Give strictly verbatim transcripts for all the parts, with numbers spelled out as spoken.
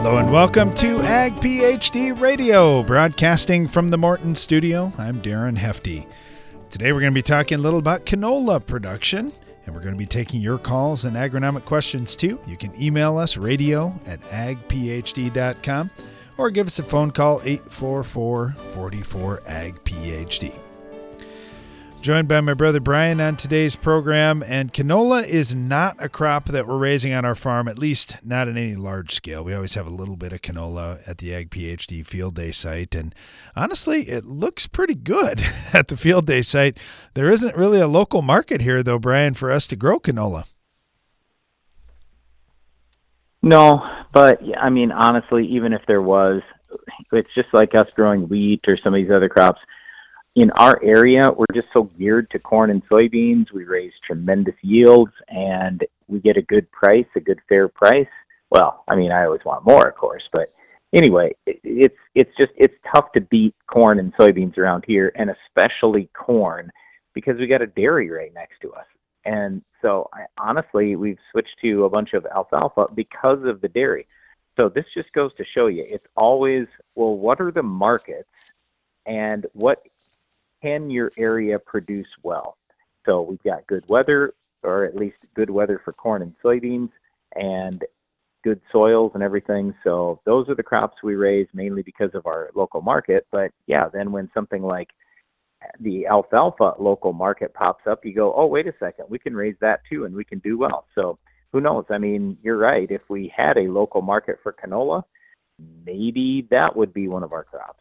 Hello and welcome to Ag PhD Radio, broadcasting from the Morton Studio. I'm Darren Hefty. Today we're going to be talking a little about canola production, and we're going to be taking your calls and agronomic questions too. You can email us, radio at ag p h d dot com, or give us a phone call, eight four four, four four, A G P H D. Joined by my brother Brian on today's program, and canola is not a crop that we're raising on our farm, at least not in any large scale. We always have a little bit of canola at the Ag PhD Field Day site, and honestly, it looks pretty good at the Field Day site. There isn't really a local market here, though, Brian, for us to grow canola. No, but I mean, honestly, even if there was, it's just like us growing wheat or some of these other crops. In our area, we're just so geared to corn and soybeans. We raise tremendous yields, and we get a good price, a good fair price. Well, I mean, I always want more, of course, but anyway, it, it's it's just it's tough to beat corn and soybeans around here, and especially corn, because we got a dairy right next to us. And so, I, honestly, we've switched to a bunch of alfalfa because of the dairy. So this just goes to show you, it's always, well, what are the markets, and what can your area produce well? So we've got good weather, or at least good weather for corn and soybeans, and good soils and everything. So those are the crops we raise mainly because of our local market. But yeah, then when something like the alfalfa local market pops up, you go, oh, wait a second, we can raise that too, and we can do well. So who knows? I mean, you're right. If we had a local market for canola, maybe that would be one of our crops.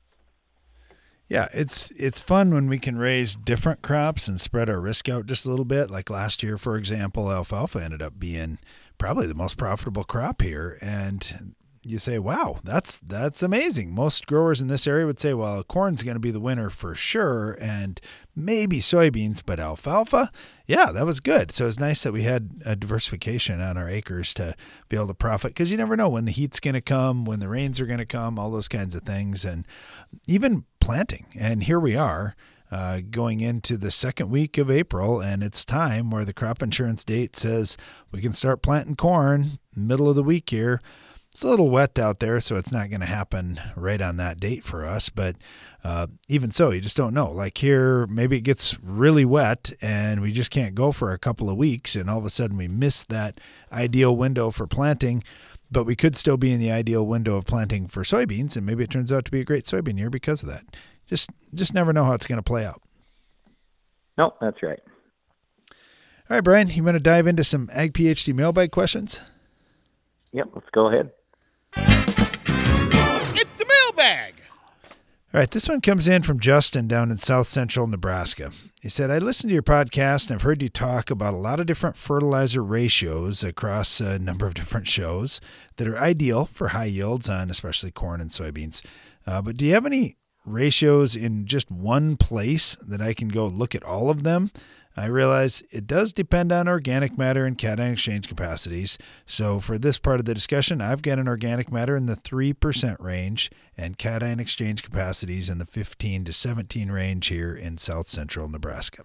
Yeah, it's it's fun when we can raise different crops and spread our risk out just a little bit. Like last year, for example, alfalfa ended up being probably the most profitable crop here. And you say, wow, that's that's amazing. Most growers in this area would say, well, corn's going to be the winner for sure, and maybe soybeans, but alfalfa, yeah, that was good. So it's nice that we had a diversification on our acres to be able to profit, because you never know when the heat's going to come, when the rains are going to come, all those kinds of things, and even planting. And here we are uh, going into the second week of April, and it's time where the crop insurance date says we can start planting corn middle of the week here. It's a little wet out there, so it's not going to happen right on that date for us. But uh, even so, you just don't know. Like here, maybe it gets really wet and we just can't go for a couple of weeks, and all of a sudden we miss that ideal window for planting. But we could still be in the ideal window of planting for soybeans, and maybe it turns out to be a great soybean year because of that. Just just never know how it's going to play out. No, that's right. All right, Brian, you want to dive into some Ag PhD mailbag questions? Yep, let's go ahead. It's the mailbag. All right, this one comes in from Justin down in south central Nebraska. He said, I listened to your podcast and I've heard you talk about a lot of different fertilizer ratios across a number of different shows that are ideal for high yields on especially corn and soybeans. Uh, but do you have any ratios in just one place that I can go look at all of them? I realize it does depend on organic matter and cation exchange capacities. So for this part of the discussion, I've got an organic matter in the three percent range and cation exchange capacities in the fifteen to seventeen range here in south central Nebraska.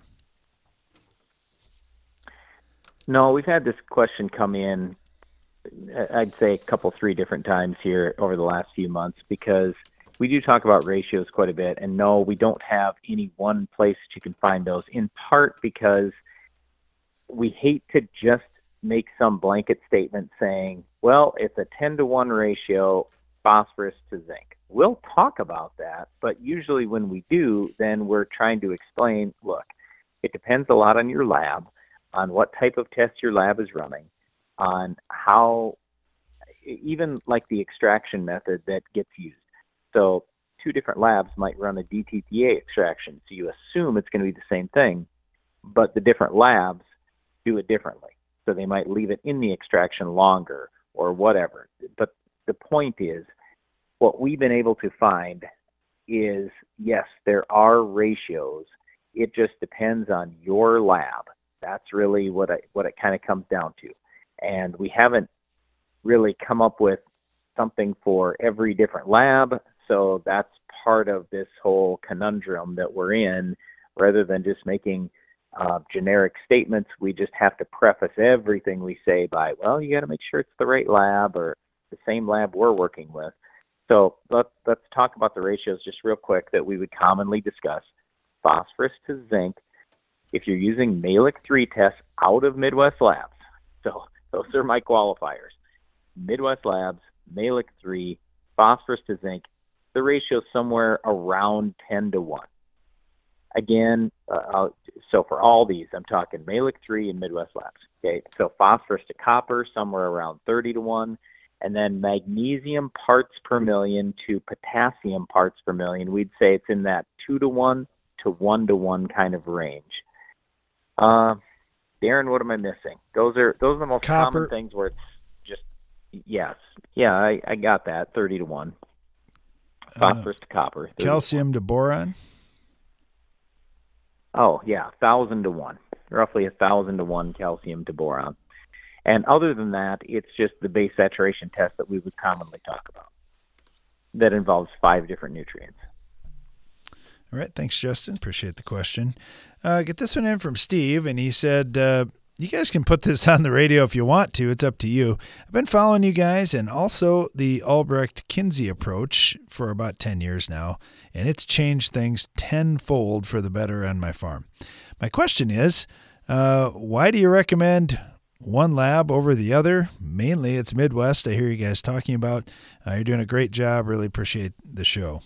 No, we've had this question come in, I'd say a couple, three different times here over the last few months, because we do talk about ratios quite a bit, and no, we don't have any one place that you can find those, in part because we hate to just make some blanket statement saying, well, it's a ten to one ratio phosphorus to zinc. We'll talk about that, but usually when we do, then we're trying to explain, look, it depends a lot on your lab, on what type of test your lab is running, on how, even like the extraction method that gets used. So two different labs might run a D T P A extraction. So you assume it's going to be the same thing, but the different labs do it differently. So they might leave it in the extraction longer or whatever. But the point is, what we've been able to find is, yes, there are ratios. It just depends on your lab. That's really what I, what it kind of comes down to. And we haven't really come up with something for every different lab. So that's part of this whole conundrum that we're in. Rather than just making uh, generic statements, we just have to preface everything we say by, well, you got to make sure it's the right lab, or the same lab we're working with. So let's, let's talk about the ratios just real quick that we would commonly discuss. Phosphorus to zinc, if you're using Mehlich three tests out of Midwest Labs, so those are my qualifiers. Midwest Labs, Mehlich three, phosphorus to zinc, the ratio is somewhere around ten to one. Again, uh, so for all these, I'm talking Mehlich three and Midwest Labs. Okay, so phosphorus to copper, somewhere around thirty to one. And then magnesium parts per million to potassium parts per million, we'd say it's in that two to one to one to one kind of range. Uh, Darren, what am I missing? Those are those are the most Copper. common things where it's just, yes. Yeah, I, I got that, thirty to one. Phosphorus uh, to copper. Calcium to boron? Oh, yeah, one thousand to one. Roughly one thousand to one calcium to boron. And other than that, it's just the base saturation test that we would commonly talk about that involves five different nutrients. All right. Thanks, Justin. Appreciate the question. Uh, get this one in from Steve, and he said, uh, you guys can put this on the radio if you want to. It's up to you. I've been following you guys and also the Albrecht-Kinsey approach for about ten years now, and it's changed things tenfold for the better on my farm. My question is, uh, why do you recommend one lab over the other? Mainly it's Midwest. I hear you guys talking about. Uh, you're doing a great job. Really appreciate the show.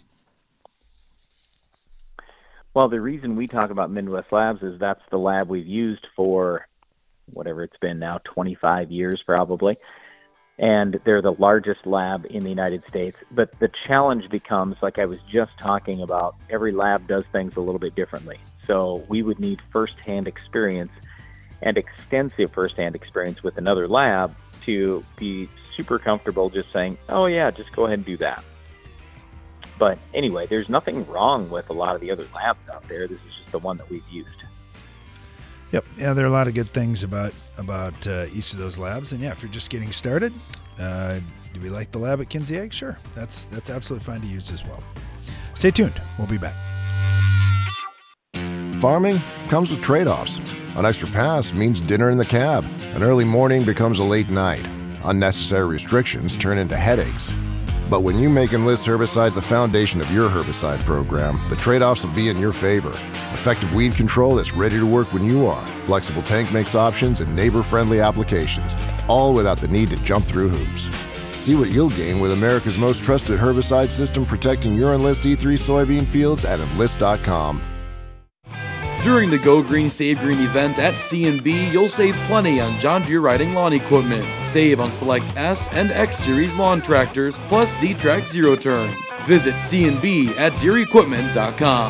Well, the reason we talk about Midwest Labs is that's the lab we've used for whatever it's been now, twenty-five years probably. And they're the largest lab in the United States. But the challenge becomes, like I was just talking about, every lab does things a little bit differently. So we would need firsthand experience and extensive firsthand experience with another lab to be super comfortable just saying, oh yeah, just go ahead and do that. But anyway, there's nothing wrong with a lot of the other labs out there. This is just the one that we've used. Yep. Yeah, there are a lot of good things about about uh, each of those labs. And yeah, if you're just getting started, uh, do we like the lab at Kinsey Ag? Sure. That's that's absolutely fine to use as well. Stay tuned. We'll be back. Farming comes with trade-offs. An extra pass means dinner in the cab. An early morning becomes a late night. Unnecessary restrictions turn into headaches. But when you make Enlist herbicides the foundation of your herbicide program, the trade-offs will be in your favor. Effective weed control that's ready to work when you are. Flexible tank mix options and neighbor-friendly applications, all without the need to jump through hoops. See what you'll gain with America's most trusted herbicide system protecting your Enlist E three soybean fields at enlist dot com. During the Go Green Save Green event at C and B, you'll save plenty on John Deere riding lawn equipment. Save on select S and X Series lawn tractors, plus Z-Track zero turns. Visit C and B at deere equipment dot com.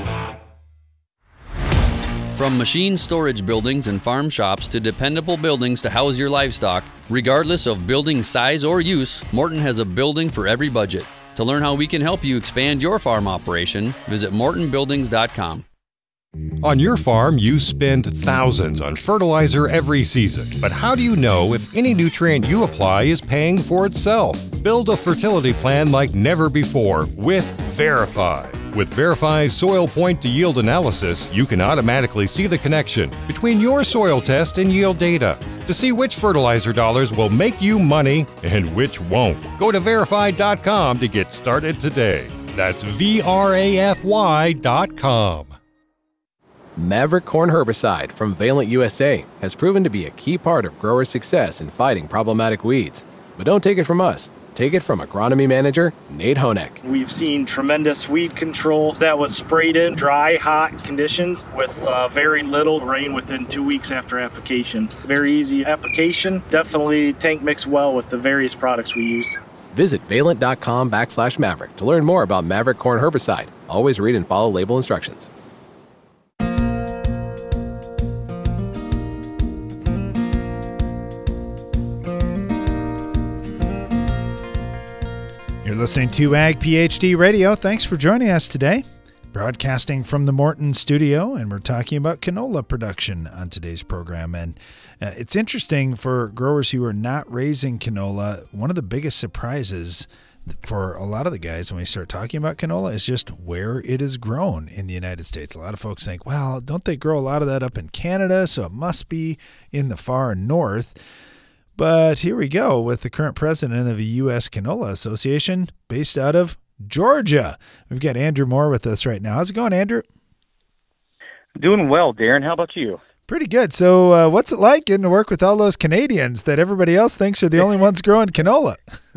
From machine storage buildings and farm shops to dependable buildings to house your livestock, regardless of building size or use, Morton has a building for every budget. To learn how we can help you expand your farm operation, visit morton buildings dot com. On your farm, you spend thousands on fertilizer every season. But how do you know if any nutrient you apply is paying for itself? Build a fertility plan like never before with Verify. With Verify's soil point to yield analysis, you can automatically see the connection between your soil test and yield data to see which fertilizer dollars will make you money and which won't. Go to verify dot com to get started today. That's V R A F Y dot com. Maverick Corn Herbicide from Valent U S A has proven to be a key part of growers' success in fighting problematic weeds. But don't take it from us. Take it from agronomy manager Nate Honeck. We've seen tremendous weed control that was sprayed in dry, hot conditions with uh, very little rain within two weeks after application. Very easy application. Definitely tank mix well with the various products we used. Visit valent dot com backslash Maverick to learn more about Maverick Corn Herbicide. Always read and follow label instructions. You're listening to Ag PhD Radio. Thanks for joining us today. Broadcasting from the Morton studio, and we're talking about canola production on today's program. And uh, it's interesting for growers who are not raising canola. One of the biggest surprises for a lot of the guys when we start talking about canola is just where it is grown in the United States. A lot of folks think, well, don't they grow a lot of that up in Canada, so it must be in the far north. But here we go with the current president of the U S Canola Association based out of Georgia. We've got Andrew Moore with us right now. How's it going, Andrew? Doing well, Darren. How about you? Pretty good. So uh, what's it like getting to work with all those Canadians that everybody else thinks are the only ones growing canola?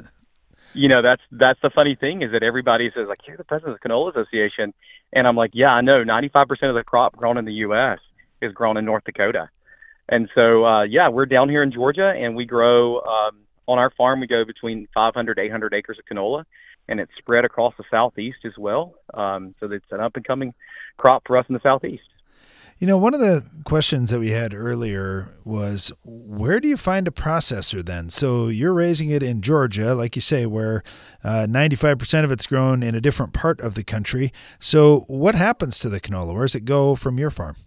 You know, that's that's the funny thing is that everybody says, like, you're the president of the Canola Association. And I'm like, yeah, I know. ninety-five percent of the crop grown in the U S is grown in North Dakota. And so, uh, yeah, we're down here in Georgia, and we grow um, on our farm. We go between five hundred, eight hundred acres of canola, and it's spread across the southeast as well. Um, so it's an up-and-coming crop for us in the southeast. You know, one of the questions that we had earlier was, where do you find a processor then? So you're raising it in Georgia, like you say, where uh, ninety-five percent of it's grown in a different part of the country. So what happens to the canola? Where does it go from your farm?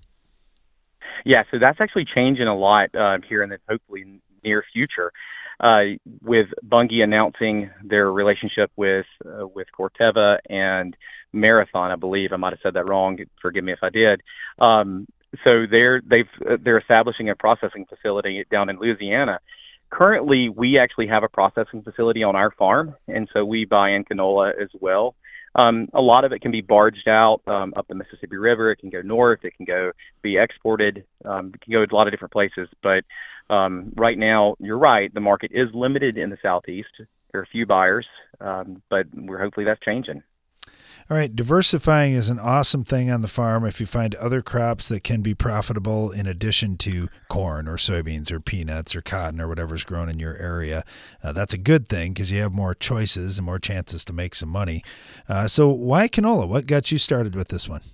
Yeah, so that's actually changing a lot uh, here in the hopefully near future. Uh, with Bunge announcing their relationship with uh, with Corteva and Marathon, I believe I might have said that wrong. Forgive me if I did. Um, so they're they've they're establishing a processing facility down in Louisiana. Currently, we actually have a processing facility on our farm, and so we buy in canola as well. Um, a lot of it can be barged out um, up the Mississippi River. It can go north. It can go be exported. Um, it can go to a lot of different places. But um, right now, you're right. The market is limited in the southeast. There are a few buyers, um, but we're hopefully that's changing. All right, diversifying is an awesome thing on the farm if you find other crops that can be profitable in addition to corn or soybeans or peanuts or cotton or whatever's grown in your area. Uh, that's a good thing because you have more choices and more chances to make some money. Uh, so why canola? What got you started with this one?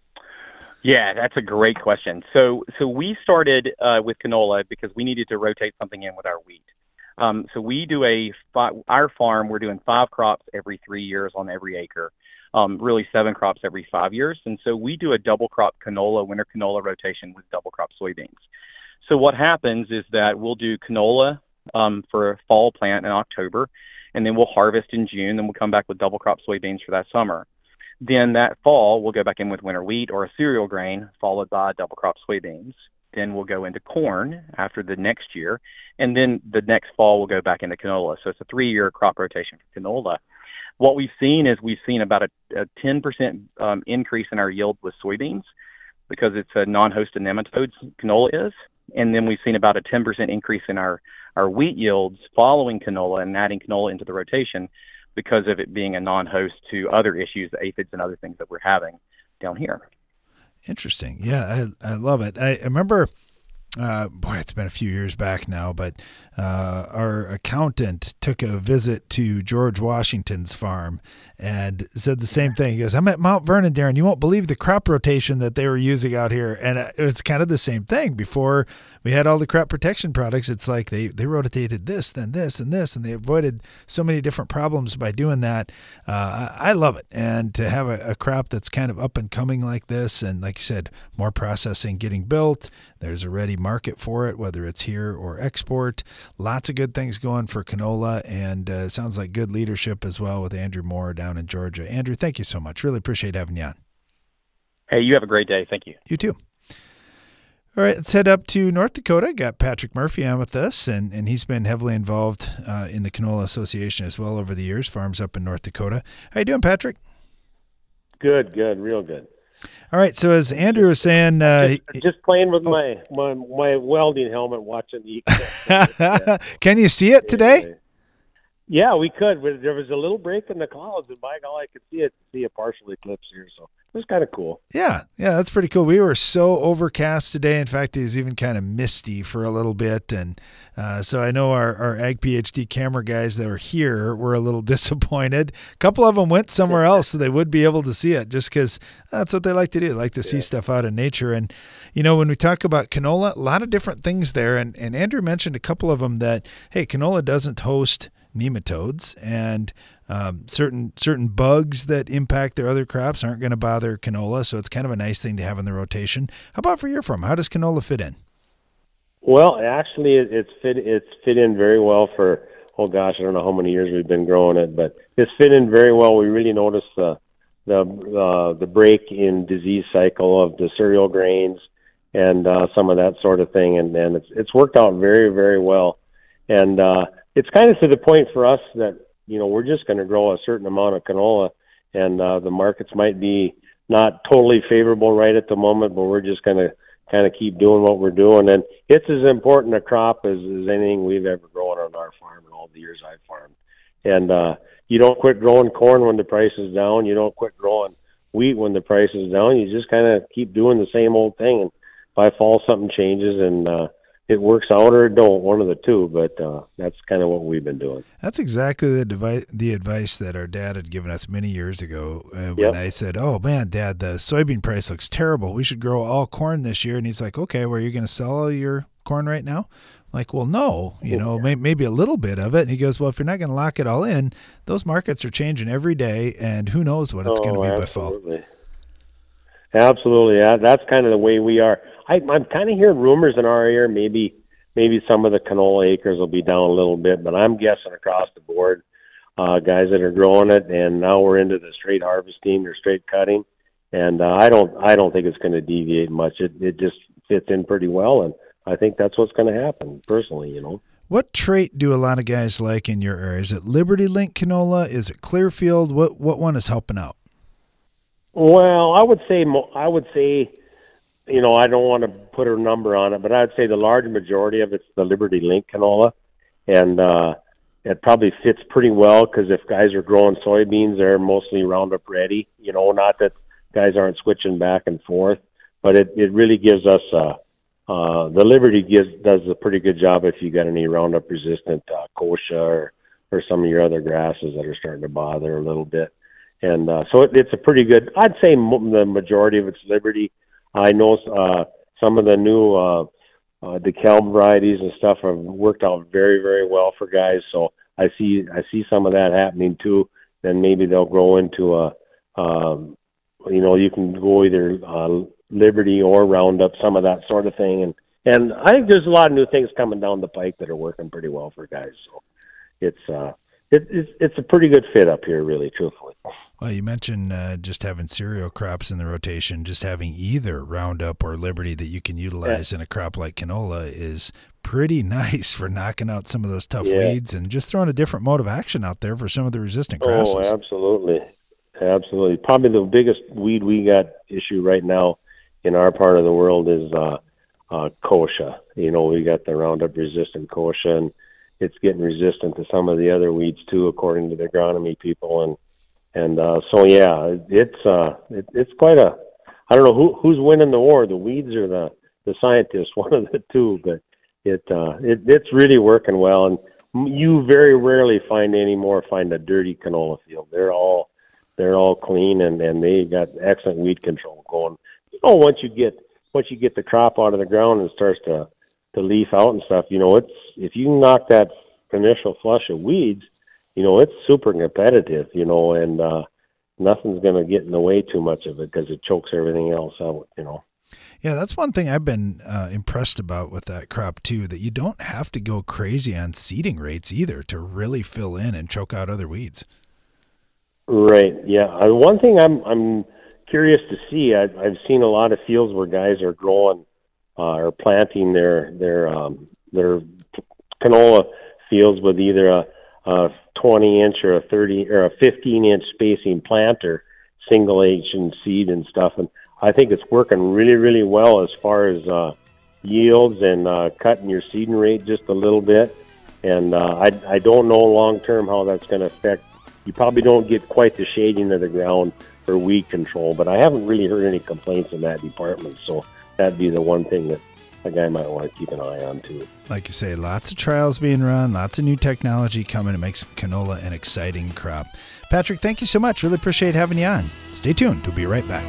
Yeah, that's a great question. So so we started uh, with canola because we needed to rotate something in with our wheat. Um, so we do a, our farm, we're doing five crops every three years on every acre. Um, really seven crops every five years. And so we do a double crop canola, winter canola rotation with double crop soybeans. So what happens is that we'll do canola um, for a fall plant in October, and then we'll harvest in June, and we'll come back with double crop soybeans for that summer. Then that fall, we'll go back in with winter wheat or a cereal grain, followed by double crop soybeans. Then we'll go into corn after the next year, and then the next fall we'll go back into canola. So it's a three-year crop rotation for canola. What we've seen is we've seen about a, a ten percent um, increase in our yield with soybeans because it's a non-hosted nematodes, canola is. And then we've seen about a ten percent increase in our, our wheat yields following canola and adding canola into the rotation because of it being a non-host to other issues, the aphids and other things that we're having down here. Interesting. Yeah, I, I love it. I, I remember, uh, boy, it's been a few years back now, but uh, our accountant took a visit to George Washington's farm and said the same thing. He goes, I'm at Mount Vernon, Darren. You won't believe the crop rotation that they were using out here. And it's kind of the same thing. Before we had all the crop protection products, it's like they, they rotated this, then this, and this, and they avoided so many different problems by doing that. Uh, I, I love it. And to have a, a crop that's kind of up and coming like this, and like you said, more processing getting built, there's a ready market for it, whether it's here or export. Lots of good things going for canola, and uh, it sounds like good leadership as well with Andrew Moore down in Georgia. Andrew, thank you so much. Really appreciate having you on. Hey, you have a great day. Thank you. You too. All right, let's head up to North Dakota. Got Patrick Murphy on with us, and, and he's been heavily involved uh, in the Canola Association as well over the years, farms up in North Dakota. How you doing, Patrick? Good, good, real good. All right, so as Andrew was saying... Uh, just, just playing with oh. my, my my welding helmet watching the... Can you see it today? Yeah, we could. There was a little break in the clouds, and by God, I could see it, see a partial eclipse here, so it was kind of cool. Yeah, yeah, that's pretty cool. We were so overcast today. In fact, it was even kind of misty for a little bit, and uh, so I know our, our Ag PhD camera guys that were here were a little disappointed. A couple of them went somewhere else so they would be able to see it, just because that's what they like to do. They like to yeah. see stuff out in nature. And, you know, when we talk about canola, a lot of different things there, and, and Andrew mentioned a couple of them that, hey, canola doesn't host nematodes, and um, certain certain bugs that impact their other crops aren't going to bother canola, so it's kind of a nice thing to have in the rotation. How about for your farm? How does canola fit in? Well, actually, it, it's fit it's fit in very well for, oh gosh, I don't know how many years we've been growing it, but it's fit in very well. We really noticed the the uh, the break in disease cycle of the cereal grains and uh, some of that sort of thing, and, and it's it's worked out very, very well. And uh, it's kind of to the point for us that, you know, we're just going to grow a certain amount of canola, and uh, the markets might be not totally favorable right at the moment, but we're just going to kind of keep doing what we're doing. And it's as important a crop as, as anything we've ever grown on our farm in all the years I've farmed. And uh, you don't quit growing corn when the price is down. You don't quit growing wheat when the price is down. You just kind of keep doing the same old thing. And by fall, something changes, and uh, it works out or it don't, one of the two. But uh, that's kind of what we've been doing. That's exactly the devi- the advice that our dad had given us many years ago. Uh, when Yep. I said, "Oh man, Dad, the soybean price looks terrible. We should grow all corn this year." And he's like, "Okay, well, are you going to sell all your corn right now?" I'm like, well, no, you know, may- maybe a little bit of it. And he goes, "Well, if you're not going to lock it all in, those markets are changing every day, and who knows what it's Oh, going to be by fall." absolutely. Absolutely. Yeah, that's kind of the way we are. I, I'm kind of hearing rumors in our area, maybe maybe some of the canola acres will be down a little bit, but I'm guessing across the board, uh, guys that are growing it, and now we're into the straight harvesting or straight cutting, and uh, I don't I don't think it's going to deviate much. It it just fits in pretty well, and I think that's what's going to happen, personally, you know. What trait do a lot of guys like in your area? Is it Liberty Link canola? Is it Clearfield? What what one is helping out? Well, I would say mo- I would say, you know, I don't want to put a number on it, but I'd say the large majority of it's the Liberty Link canola, and uh, it probably fits pretty well because if guys are growing soybeans, they're mostly Roundup ready. You know, not that guys aren't switching back and forth, but it, it really gives us uh, uh, the Liberty gives does a pretty good job if you got any Roundup resistant uh, kochia or or some of your other grasses that are starting to bother a little bit. And uh, so it, it's a pretty good, I'd say m- the majority of it's Liberty. I know uh, some of the new uh, uh, DeKalb varieties and stuff have worked out very, very well for guys. So I see I see some of that happening too. Then maybe they'll grow into a, um, you know, you can go either uh, Liberty or Roundup, some of that sort of thing. And, and I think there's a lot of new things coming down the pike that are working pretty well for guys. So it's uh, it, it's it's a pretty good fit up here, really, truthfully. Well, you mentioned uh, just having cereal crops in the rotation, just having either Roundup or Liberty that you can utilize yeah. in a crop like canola is pretty nice for knocking out some of those tough yeah. weeds and just throwing a different mode of action out there for some of the resistant grasses. Oh, absolutely. Absolutely. Probably the biggest weed we got issue right now in our part of the world is uh, uh, kochia. You know, we got the Roundup resistant kochia, and it's getting resistant to some of the other weeds too, according to the agronomy people. And And uh, so, yeah, it's uh, it, it's quite a. I don't know who who's winning the war, the weeds or the, the scientists, one of the two. But it uh, it it's really working well, and you very rarely find any more find a dirty canola field. They're all they're all clean, and, and they got excellent weed control going. You know, once you get once you get the crop out of the ground and it starts to to leaf out and stuff, you know, it's if you knock that initial flush of weeds, you know, it's super competitive, you know, and uh, nothing's going to get in the way too much of it because it chokes everything else out, you know. Yeah, that's one thing I've been uh, impressed about with that crop, too, that you don't have to go crazy on seeding rates either to really fill in and choke out other weeds. Right, yeah. Uh, one thing I'm I'm curious to see, I, I've seen a lot of fields where guys are growing uh, or planting their, their, um, their canola fields with either a a twenty inch or a thirty or a fifteen inch spacing planter, single Asian seed and stuff. And I think it's working really, really well as far as uh, yields and uh, cutting your seeding rate just a little bit. And uh, I, I don't know long term how that's going to affect. You probably don't get quite the shading of the ground for weed control, but I haven't really heard any complaints in that department. So that'd be the one thing that a guy might want to keep an eye on too. Like you say, lots of trials being run, lots of new technology coming to make canola an exciting crop. Patrick, thank you so much. Really appreciate having you on. Stay tuned. We'll be right back.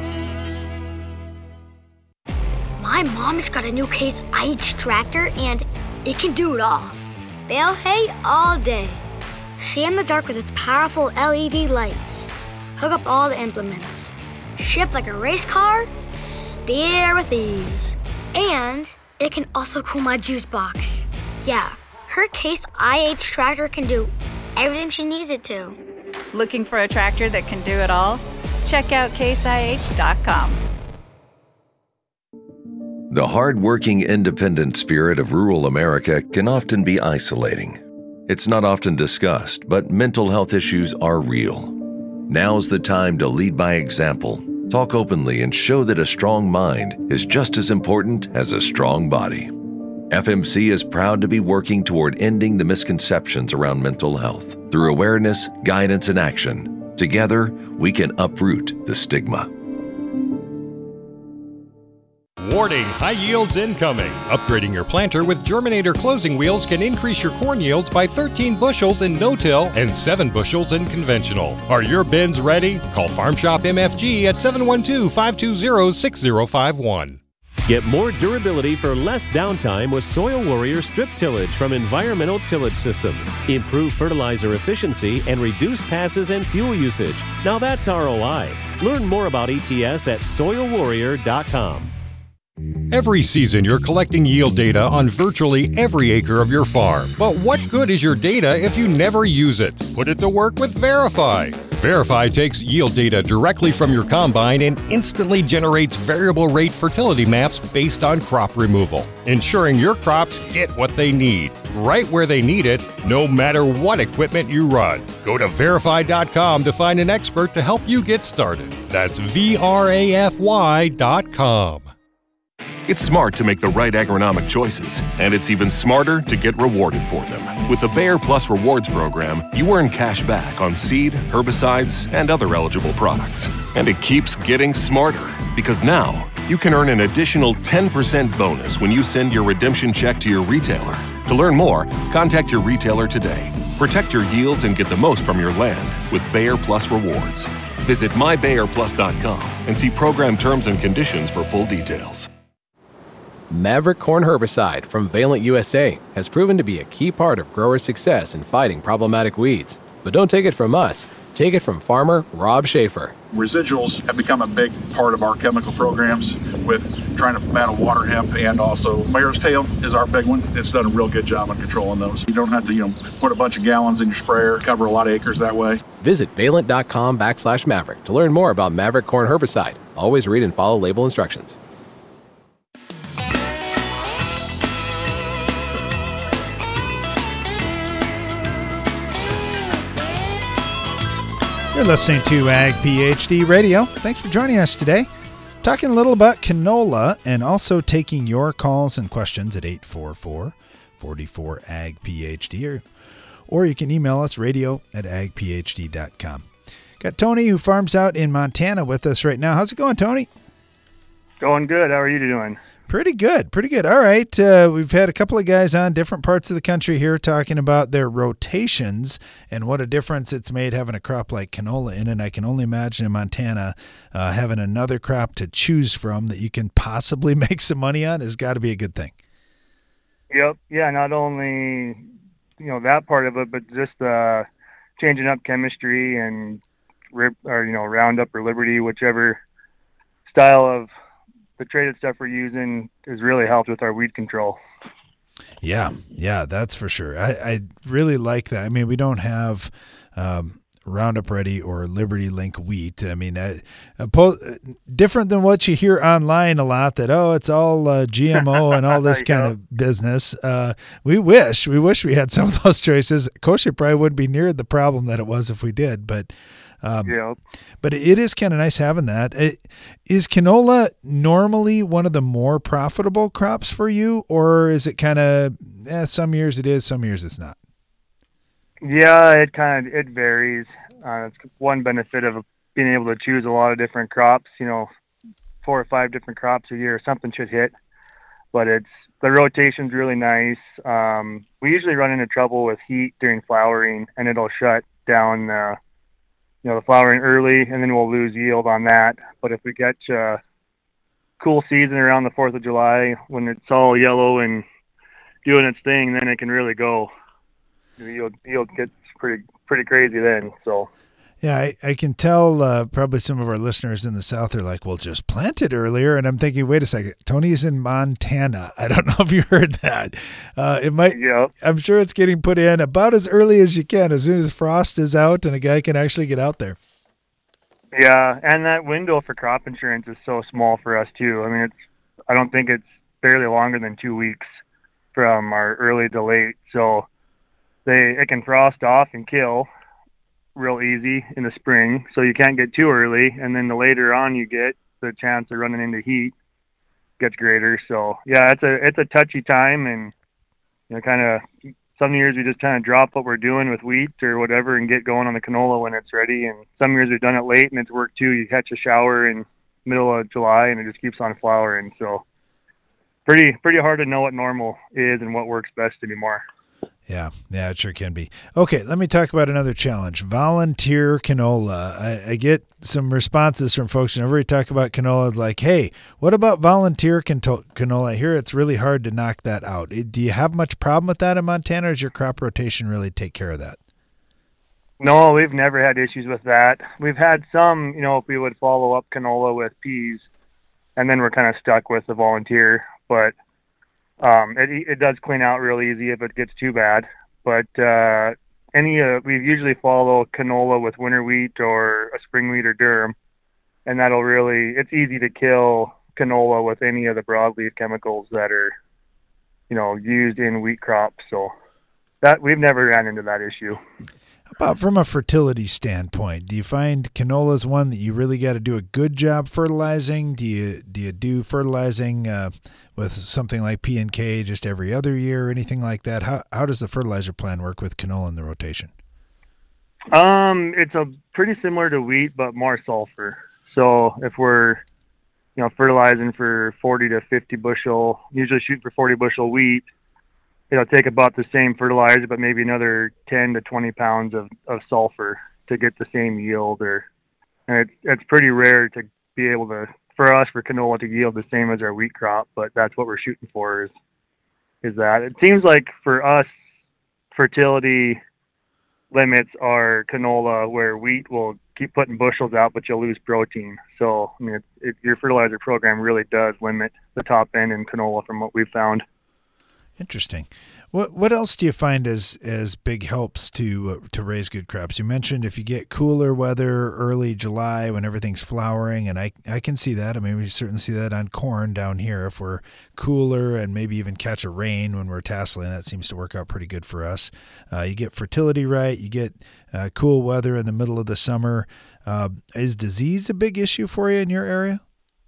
My mom's got a new Case I H tractor, and it can do it all. Bale hay all day. See in the dark with its powerful L E D lights. Hook up all the implements. Shift like a race car. Steer with ease. And it can also cool my juice box. Yeah, her Case I H tractor can do everything she needs it to. Looking for a tractor that can do it all? Check out case I H dot com. The hard-working, independent spirit of rural America can often be isolating. It's not often discussed, but mental health issues are real. Now's the time to lead by example, talk openly, and show that a strong mind is just as important as a strong body. F M C is proud to be working toward ending the misconceptions around mental health through awareness, guidance, and action. Together, we can uproot the stigma. Warning, high yields incoming. Upgrading your planter with Germinator closing wheels can increase your corn yields by thirteen bushels in no-till and seven bushels in conventional. Are your bins ready? Call Farm Shop M F G at seven one two, five two zero, six zero five one. Get more durability for less downtime with Soil Warrior Strip Tillage from Environmental Tillage Systems. Improve fertilizer efficiency and reduce passes and fuel usage. Now that's R O I. Learn more about E T S at soil warrior dot com. Every season, you're collecting yield data on virtually every acre of your farm. But what good is your data if you never use it? Put it to work with Verify. Verify takes yield data directly from your combine and instantly generates variable rate fertility maps based on crop removal, ensuring your crops get what they need, right where they need it, no matter what equipment you run. Go to verify dot com to find an expert to help you get started. That's V R A F Y dot com. It's smart to make the right agronomic choices, and it's even smarter to get rewarded for them. With the Bayer Plus Rewards program, you earn cash back on seed, herbicides, and other eligible products. And it keeps getting smarter, because now you can earn an additional ten percent bonus when you send your redemption check to your retailer. To learn more, contact your retailer today. Protect your yields and get the most from your land with Bayer Plus Rewards. Visit my bayer plus dot com and see program terms and conditions for full details. Maverick Corn Herbicide from Valent U S A has proven to be a key part of growers' success in fighting problematic weeds. But don't take it from us. Take it from farmer Rob Schaefer. Residuals have become a big part of our chemical programs with trying to battle water hemp, and also mare's tail is our big one. It's done a real good job on controlling those. You don't have to, you know, put a bunch of gallons in your sprayer, cover a lot of acres that way. Visit valent dot com backslash Maverick to learn more about Maverick Corn Herbicide. Always read and follow label instructions. You're listening to Ag PhD Radio. Thanks for joining us today. Talking a little about canola and also taking your calls and questions at eight four four, four four, A G P H D, or, or you can email us radio at ag p h d dot com. Got Tony, who farms out in Montana, with us right now. How's it going, Tony? Going good. How are you doing? Pretty good, pretty good. All right, uh, we've had a couple of guys on different parts of the country here talking about their rotations and what a difference it's made having a crop like canola in it. I can only imagine in Montana uh, having another crop to choose from that you can possibly make some money on has got to be a good thing. Yep. Yeah, not only, you know, that part of it, but just uh, changing up chemistry and, rip, or you know, Roundup or Liberty, whichever style of the traded stuff we're using has really helped with our weed control. Yeah, yeah, that's for sure. I, I really like that. I mean, we don't have um, Roundup Ready or Liberty Link wheat. I mean, uh, po- different than what you hear online a lot that, oh, it's all uh, G M O and all this kind of business. Uh, we wish, we wish we had some of those choices. Kosher probably wouldn't be near the problem that it was if we did, but Um, yeah. But it is kind of nice having that. It, is canola normally one of the more profitable crops for you, or is it kind of, eh, some years it is, some years it's not? Yeah, it kind of, it varies. Uh, it's one benefit of being able to choose a lot of different crops, you know, four or five different crops a year, something should hit. But it's, the rotation's really nice. Um, we usually run into trouble with heat during flowering, and it'll shut down the, you know, the flowering early, and then we'll lose yield on that. But if we get a cool season around the fourth of July, when it's all yellow and doing its thing, then it can really go. The yield, yield gets pretty pretty crazy then. So yeah, I, I can tell uh, probably some of our listeners in the South are like, well, just plant it earlier. And I'm thinking, wait a second, Tony's in Montana. I don't know if you heard that. Uh, it might, yeah. I'm sure it's getting put in about as early as you can, as soon as frost is out and a guy can actually get out there. Yeah, and that window for crop insurance is so small for us too. I mean, it's, I don't think it's barely longer than two weeks from our early to late. So they it can frost off and kill real easy in the spring. So you can't get too early, and then the later on you get, the chance of running into heat gets greater. So yeah, it's a it's a touchy time, and you know, kind of some years we just kind of drop what we're doing with wheat or whatever and get going on the canola when it's ready. And some years we've done it late and it's worked too. You catch a shower in middle of July and it just keeps on flowering. So pretty pretty hard to know what normal is and what works best anymore. Yeah, yeah, it sure can be. Okay, let me talk about another challenge. Volunteer canola. I, I get some responses from folks whenever we talk about canola, like, hey, what about volunteer canola? I hear it's really hard to knock that out. Do you have much problem with that in Montana, or does your crop rotation really take care of that? No, we've never had issues with that. We've had some, you know, if we would follow up canola with peas, and then we're kind of stuck with the volunteer, but Um, it it does clean out real easy if it gets too bad, but uh, any uh, we usually follow canola with winter wheat or a spring wheat or durum, and that'll really, it's easy to kill canola with any of the broadleaf chemicals that are, you know, used in wheat crops. So that we've never ran into that issue. How about from a fertility standpoint? Do you find canola is one that you really got to do a good job fertilizing? Do you do you do fertilizing uh, with something like P and K just every other year or anything like that? How how does the fertilizer plan work with canola in the rotation? Um, it's a pretty similar to wheat, but more sulfur. So if we're, you know, fertilizing for forty to fifty bushel, usually shoot for forty bushel wheat, it'll take about the same fertilizer, but maybe another ten to twenty pounds of, of sulfur to get the same yield. Or, and it, it's pretty rare to be able to, for us, for canola to yield the same as our wheat crop, but that's what we're shooting for is, is that. It seems like for us, fertility limits are canola, where wheat will keep putting bushels out, but you'll lose protein. So, I mean, it, it, your fertilizer program really does limit the top end in canola from what we've found. Interesting. What what else do you find as as big helps to uh, to raise good crops? You mentioned if you get cooler weather early July when everything's flowering, and I I can see that. I mean, we certainly see that on corn down here. If we're cooler and maybe even catch a rain when we're tasseling, that seems to work out pretty good for us. Uh, you get fertility right. You get uh, cool weather in the middle of the summer. Uh, is disease a big issue for you in your area?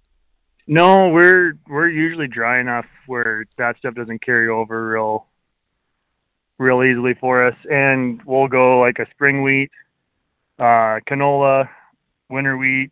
No, we're we're usually dry enough where that stuff doesn't carry over real real easily for us. And we'll go like a spring wheat, uh, canola, winter wheat,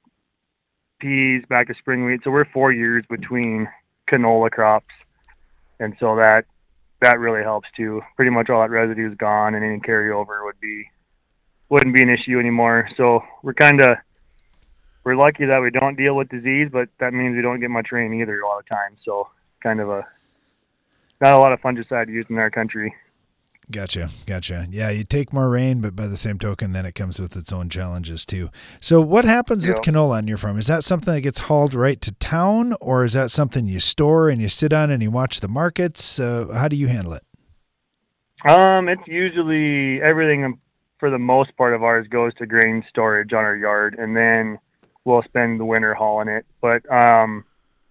peas, back to spring wheat. So we're four years between canola crops. And so that that really helps too. Pretty much all that residue is gone, and any carryover would be wouldn't be an issue anymore. So we're kind of We're lucky that we don't deal with disease, but that means we don't get much rain either a lot of times. So kind of a, not a lot of fungicide used in our country. Gotcha. Gotcha. Yeah. You take more rain, but by the same token, then it comes with its own challenges too. So what happens Yeah. with canola on your farm? Is that something that gets hauled right to town, or is that something you store and you sit on and you watch the markets? Uh, how do you handle it? Um, it's usually everything for the most part of ours goes to grain storage on our yard, and then we'll spend the winter hauling it. But um,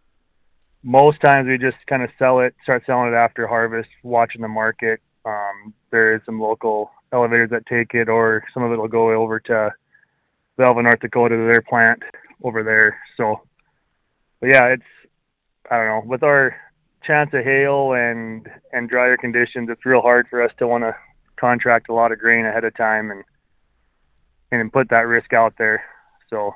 most times we just kind of sell it, start selling it after harvest, watching the market. Um, there is some local elevators that take it, or some of it will go over to Velva, North Dakota, to their plant over there. So, but yeah, it's, I don't know, with our chance of hail and, and drier conditions, it's real hard for us to want to contract a lot of grain ahead of time and, and put that risk out there. So,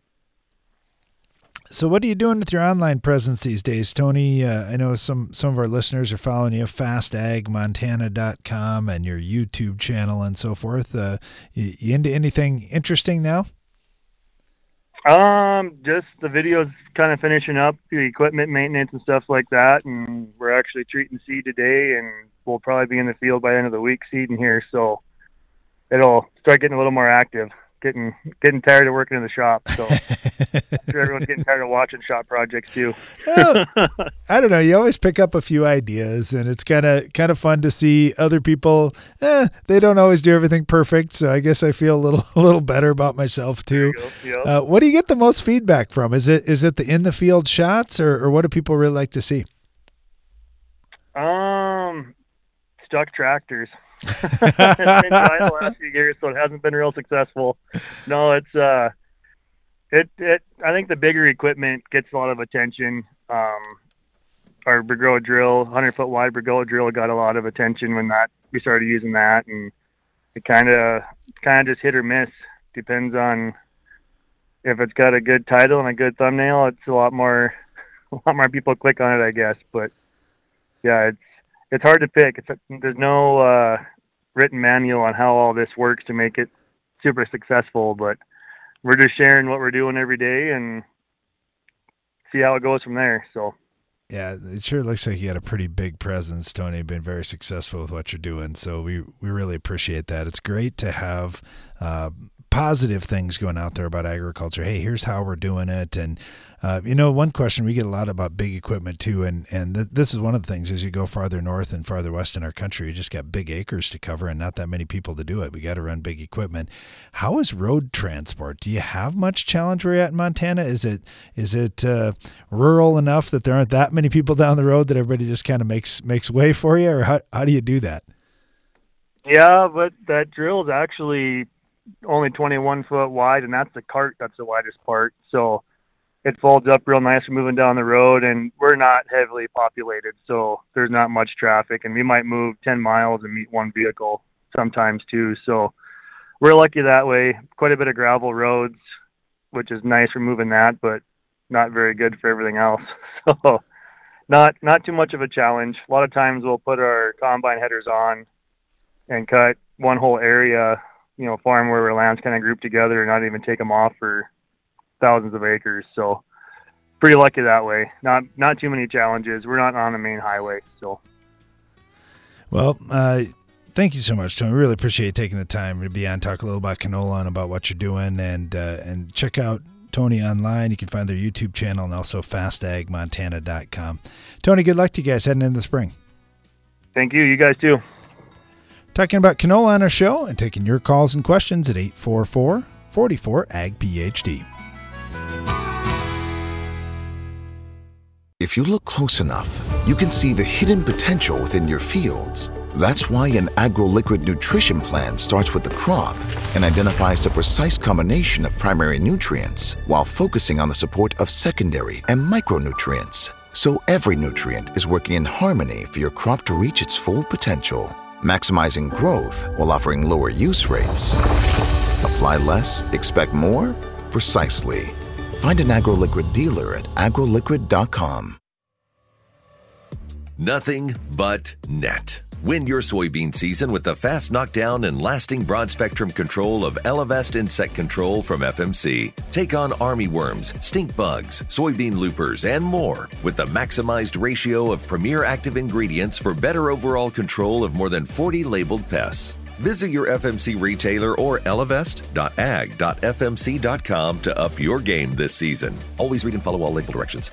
So what are you doing with your online presence these days, Tony? Uh, I know some, some of our listeners are following you, fast ag montana dot com, and your YouTube channel and so forth. Uh, you, you into anything interesting now? Um, just the videos kind of finishing up, the equipment maintenance and stuff like that. And we're actually treating seed today, and we'll probably be in the field by the end of the week seeding here. So it'll start getting a little more active. Getting getting tired of working in the shop, so I'm sure everyone's getting tired of watching shop projects too. Well, I don't know. You always pick up a few ideas, and it's kind of kind of fun to see other people. Eh, they don't always do everything perfect, so I guess I feel a little a little better about myself too. Yep. Uh, what do you get the most feedback from? Is it is it the in the field shots, or, or what do people really like to see? stuck tractors. It's been dry the last few years, so it hasn't been real successful. No, it's uh, it it. I think the bigger equipment gets a lot of attention. Um, our Bergeau drill, hundred foot wide Bergeau drill, got a lot of attention when that we started using that, and it kind of kind of just hit or miss. Depends on if it's got a good title and a good thumbnail. It's a lot more, a lot more people click on it, I guess. But yeah, it's it's hard to pick. It's there's no uh, written manual on how all this works to make it super successful. But we're just sharing what we're doing every day and see how it goes from there. So. Yeah, it sure looks like you got a pretty big presence, Tony. You've been very successful with what you're doing, so we, we really appreciate that. It's great to have uh, positive things going out there about agriculture. Hey, here's how we're doing it. And, uh, you know, one question, we get a lot about big equipment too, and, and th- this is one of the things as you go farther north and farther west in our country, you just got big acres to cover and not that many people to do it. We got to run big equipment. How is road transport? Do you have much challenge where you're at in Montana? Is it is it uh, rural enough that there aren't that many people down the road that everybody just kind of makes makes way for you, or how how do you do that? Yeah, but that drill is actually only twenty-one foot wide, and that's the cart that's the widest part. So it folds up real nice for moving down the road, and we're not heavily populated, so there's not much traffic, and we might move ten miles and meet one vehicle sometimes too. So we're lucky that way. Quite a bit of gravel roads, which is nice for moving that, but not very good for everything else. So not not too much of a challenge. A lot of times we'll put our combine headers on and cut one whole area, you know, farm where our lands kind of grouped together and not even take them off for thousands of acres. So pretty lucky that way. Not not too many challenges. We're not on the main highway. So well, uh, thank you so much, Tony. We really appreciate taking the time to be on, talk a little about canola and about what you're doing, and uh, and check out Tony online. You can find their YouTube channel and also fast ag montana dot com. Tony, good luck to you guys heading into the spring. Thank you. You guys too. Talking about canola on our show and taking your calls and questions at eight four four, four four, A G P H D. If you look close enough, you can see the hidden potential within your fields. That's why an AgroLiquid nutrition plan starts with the crop and identifies the precise combination of primary nutrients while focusing on the support of secondary and micronutrients. So every nutrient is working in harmony for your crop to reach its full potential, maximizing growth while offering lower use rates. Apply less, expect more? Precisely. Find an AgroLiquid dealer at agro liquid dot com. Nothing but net. Win your soybean season with the fast knockdown and lasting broad-spectrum control of Elevest Insect Control from F M C. Take on armyworms, stink bugs, soybean loopers, and more with the maximized ratio of premier active ingredients for better overall control of more than forty labeled pests. Visit your F M C retailer or elevest dot ag dot f m c dot com to up your game this season. Always read and follow all label directions.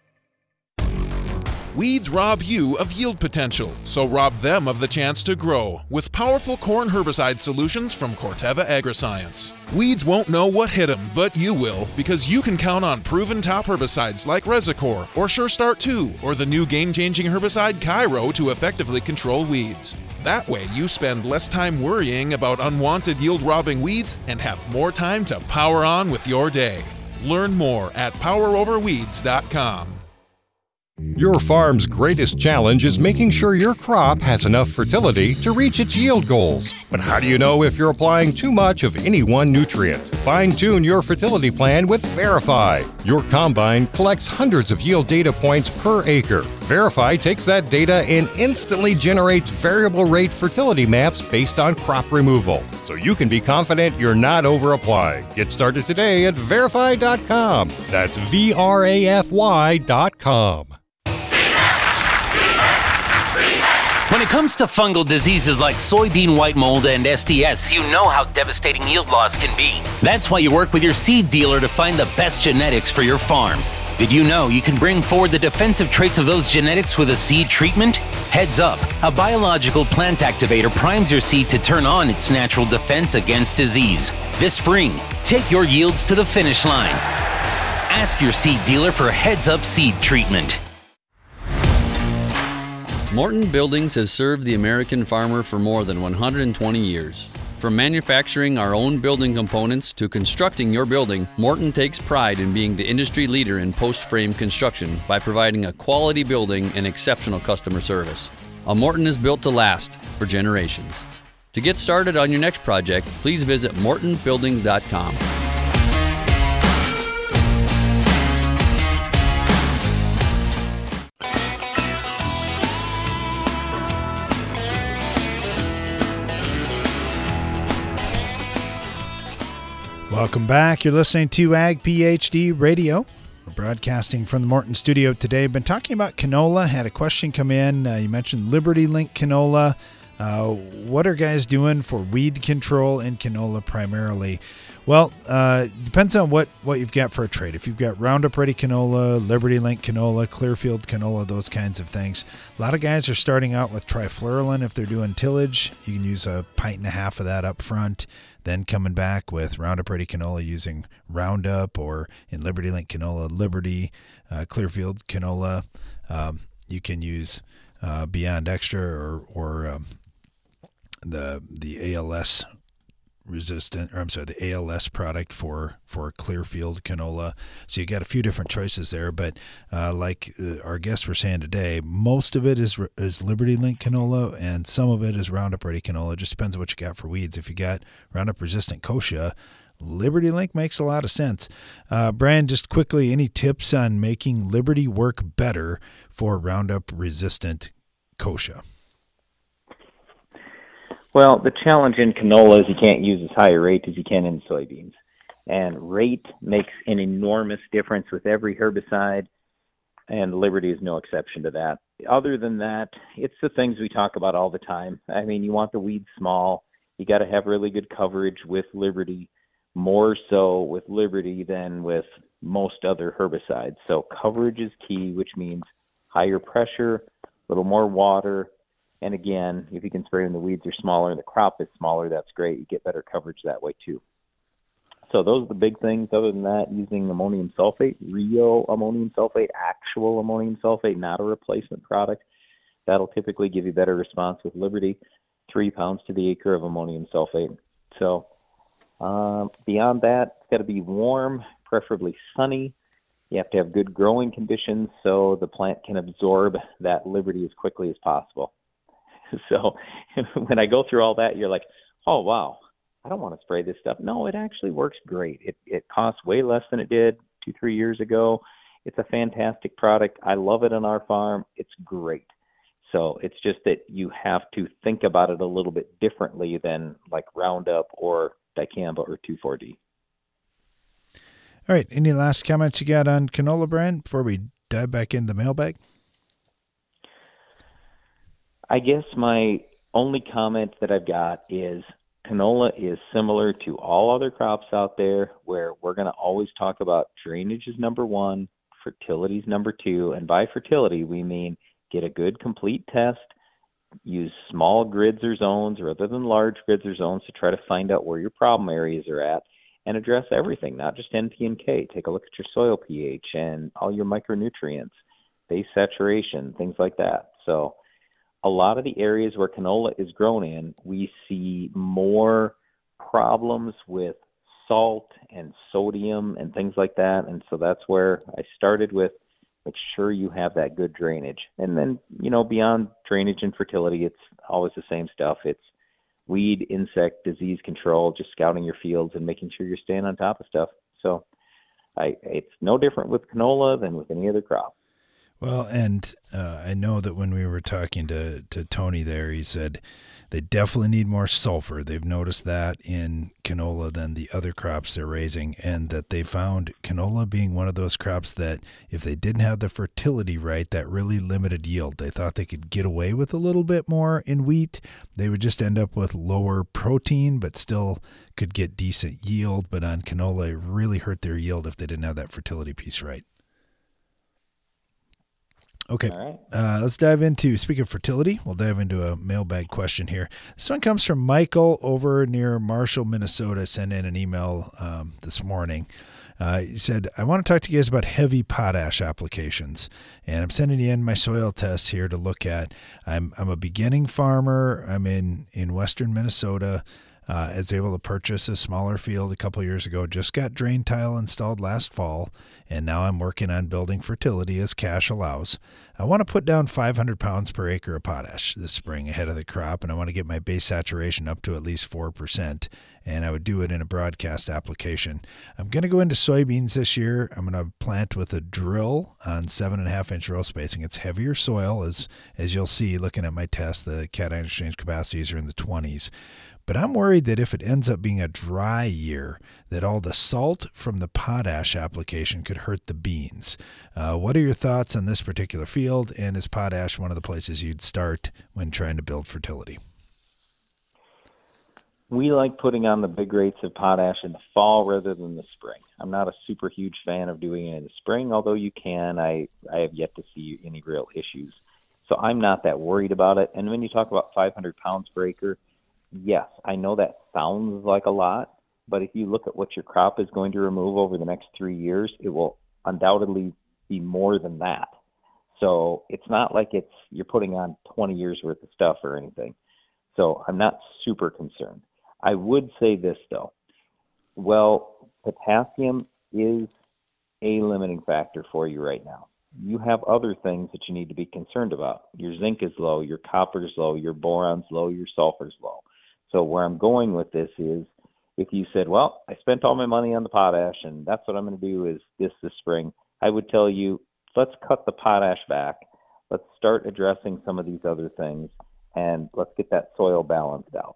Weeds rob you of yield potential, so rob them of the chance to grow with powerful corn herbicide solutions from Corteva Agriscience. Weeds won't know what hit them, but you will, because you can count on proven top herbicides like Resicor or Sure Start two or the new game-changing herbicide Cairo to effectively control weeds. That way, you spend less time worrying about unwanted yield-robbing weeds and have more time to power on with your day. Learn more at power over weeds dot com. Your farm's greatest challenge is making sure your crop has enough fertility to reach its yield goals. But how do you know if you're applying too much of any one nutrient? Fine-tune your fertility plan with Verify. Your combine collects hundreds of yield data points per acre. Verify takes that data and instantly generates variable rate fertility maps based on crop removal, so you can be confident you're not over-applying. Get started today at verify dot com. That's V R A F Y dot com. When it comes to fungal diseases like soybean white mold and S T S, you know how devastating yield loss can be. That's why you work with your seed dealer to find the best genetics for your farm. Did you know you can bring forward the defensive traits of those genetics with a seed treatment? Heads up, a biological plant activator primes your seed to turn on its natural defense against disease. This spring, take your yields to the finish line. Ask your seed dealer for Heads Up seed treatment. Morton Buildings has served the American farmer for more than one hundred twenty years. From manufacturing our own building components to constructing your building, Morton takes pride in being the industry leader in post-frame construction by providing a quality building and exceptional customer service. A Morton is built to last for generations. To get started on your next project, please visit morton buildings dot com. Welcome back. You're listening to Ag PhD Radio. We're broadcasting from the Morton studio today. Been talking about canola. Had a question come in. Uh, you mentioned Liberty Link canola. Uh, what are guys doing for weed control in canola primarily? Well, uh, depends on what, what you've got for a trait. If you've got Roundup Ready canola, Liberty Link canola, Clearfield canola, those kinds of things. A lot of guys are starting out with trifluralin if they're doing tillage. You can use a pint and a half of that up front. Then coming back with Roundup Ready canola using Roundup, or in Liberty Link canola, Liberty, uh, Clearfield canola. Um, you can use uh, Beyond Extra or or um, the the A L S resistant, or I'm sorry, the A L S product for for Clearfield canola. So you got a few different choices there, but uh, like uh, our guests were saying today, most of it is is Liberty Link canola, and some of it is Roundup Ready canola. It just depends on what you got for weeds. If you got Roundup resistant kochia, Liberty Link makes a lot of sense. Uh, Brian, just quickly, any tips on making Liberty work better for Roundup resistant kochia? Well, the challenge in canola is you can't use as high a rate as you can in soybeans. And rate makes an enormous difference with every herbicide, and Liberty is no exception to that. Other than that, it's the things we talk about all the time. I mean, you want the weeds small. You got to have really good coverage with Liberty, more so with Liberty than with most other herbicides. So coverage is key, which means higher pressure, a little more water. And again, if you can spray when the weeds are smaller and the crop is smaller, that's great. You get better coverage that way too. So those are the big things. Other than that, using ammonium sulfate, real ammonium sulfate, actual ammonium sulfate, not a replacement product, that'll typically give you better response with Liberty, three pounds to the acre of ammonium sulfate. So um, beyond that, it's got to be warm, preferably sunny. You have to have good growing conditions so the plant can absorb that Liberty as quickly as possible. So when I go through all that, you're like, oh, wow, I don't want to spray this stuff. No, it actually works great. It it costs way less than it did two, three years ago. It's a fantastic product. I love it on our farm. It's great. So it's just that you have to think about it a little bit differently than like Roundup or dicamba or two four D. All right. Any last comments you got on canola, Brian, before we dive back into the mailbag? I guess my only comment that I've got is canola is similar to all other crops out there, where we're going to always talk about drainage is number one, fertility is number two. And by fertility, we mean get a good complete test, use small grids or zones rather than large grids or zones to try to find out where your problem areas are at, and address everything, not just N P and K. Take a look at your soil pH and all your micronutrients, base saturation, things like that. So a lot of the areas where canola is grown in, we see more problems with salt and sodium and things like that. And so that's where I started with, make sure you have that good drainage. And then, you know, beyond drainage and fertility, it's always the same stuff. It's weed, insect, disease control, just scouting your fields and making sure you're staying on top of stuff. So I, it's no different with canola than with any other crop. Well, and uh, I know that when we were talking to, to Tony there, he said they definitely need more sulfur. They've noticed that in canola than the other crops they're raising, and that they found canola being one of those crops that if they didn't have the fertility right, that really limited yield. They thought they could get away with a little bit more in wheat. They would just end up with lower protein, but still could get decent yield. But on canola, it really hurt their yield if they didn't have that fertility piece right. Okay, right. uh, let's dive into, speaking of fertility, we'll dive into a mailbag question here. This one comes from Michael over near Marshall, Minnesota, sent in an email um, this morning. Uh, he said, I want to talk to you guys about heavy potash applications, and I'm sending you in my soil tests here to look at. I'm I'm a beginning farmer. I'm in, in western Minnesota. Uh, I was able to purchase a smaller field a couple years ago, just got drain tile installed last fall, and now I'm working on building fertility as cash allows. I want to put down five hundred pounds per acre of potash this spring ahead of the crop, and I want to get my base saturation up to at least four percent, and I would do it in a broadcast application. I'm going to go into soybeans this year. I'm going to plant with a drill on seven and a half inch row spacing. It's heavier soil, as as you'll see looking at my test. The cation exchange capacities are in the twenties. But I'm worried that if it ends up being a dry year, that all the salt from the potash application could hurt the beans. Uh, what are your thoughts on this particular field, and is potash one of the places you'd start when trying to build fertility? We like putting on the big rates of potash in the fall rather than the spring. I'm not a super huge fan of doing it in the spring, although you can. I, I have yet to see any real issues. So I'm not that worried about it. And when you talk about five hundred pounds per acre, yes, I know that sounds like a lot, but if you look at what your crop is going to remove over the next three years, it will undoubtedly be more than that. So it's not like it's you're putting on twenty years worth of stuff or anything. So I'm not super concerned. I would say this, though. Well, potassium is a limiting factor for you right now. You have other things that you need to be concerned about. Your zinc is low, your copper is low, your boron's low, your sulfur's low. So where I'm going with this is, if you said, well, I spent all my money on the potash and that's what I'm going to do is this this spring, I would tell you, let's cut the potash back. Let's start addressing some of these other things, and let's get that soil balanced out.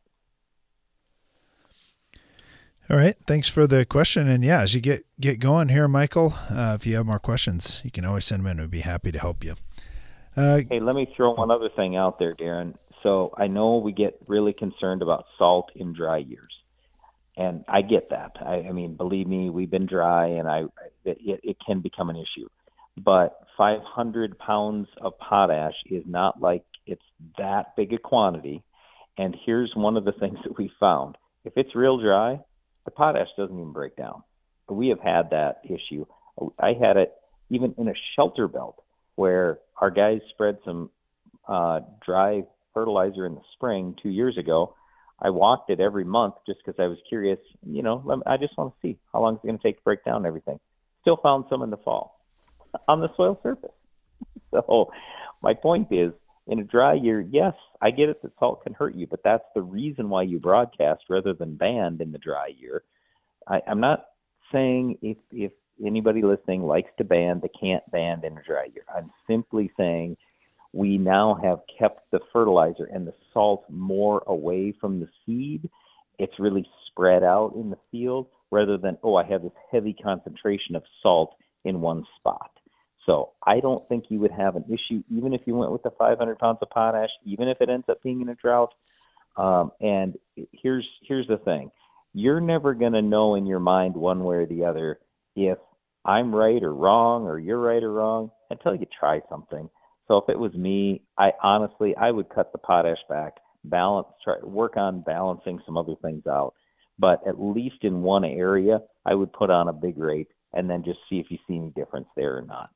All right. Thanks for the question. And yeah, as you get, get going here, Michael, uh, if you have more questions, you can always send them in. We'd be happy to help you. Uh, hey, let me throw one other thing out there, Darren. So I know we get really concerned about salt in dry years, and I get that. I, I mean, believe me, we've been dry, and I it, it can become an issue. But five hundred pounds of potash is not like it's that big a quantity. And here's one of the things that we found. If it's real dry, the potash doesn't even break down. We have had that issue. I had it even in a shelter belt where our guys spread some uh, dry fertilizer in the spring two years ago. I walked it every month just because I was curious. You know, I just want to see how long it's going to take to break down everything. Still found some in the fall on the soil surface. So my point is, in a dry year, yes, I get it that salt can hurt you, but that's the reason why you broadcast rather than band in the dry year. I, I'm not saying if, if anybody listening likes to band, they can't band in a dry year. I'm simply saying we now have kept the fertilizer and the salt more away from the seed. It's really spread out in the field rather than, oh, I have this heavy concentration of salt in one spot. So I don't think you would have an issue, even if you went with the five hundred pounds of potash, even if it ends up being in a drought. Um, and here's here's the thing. You're never going to know in your mind one way or the other if I'm right or wrong or you're right or wrong until you try something. So if it was me, I honestly, I would cut the potash back, balance, try work on balancing some other things out. But at least in one area, I would put on a big rate and then just see if you see any difference there or not.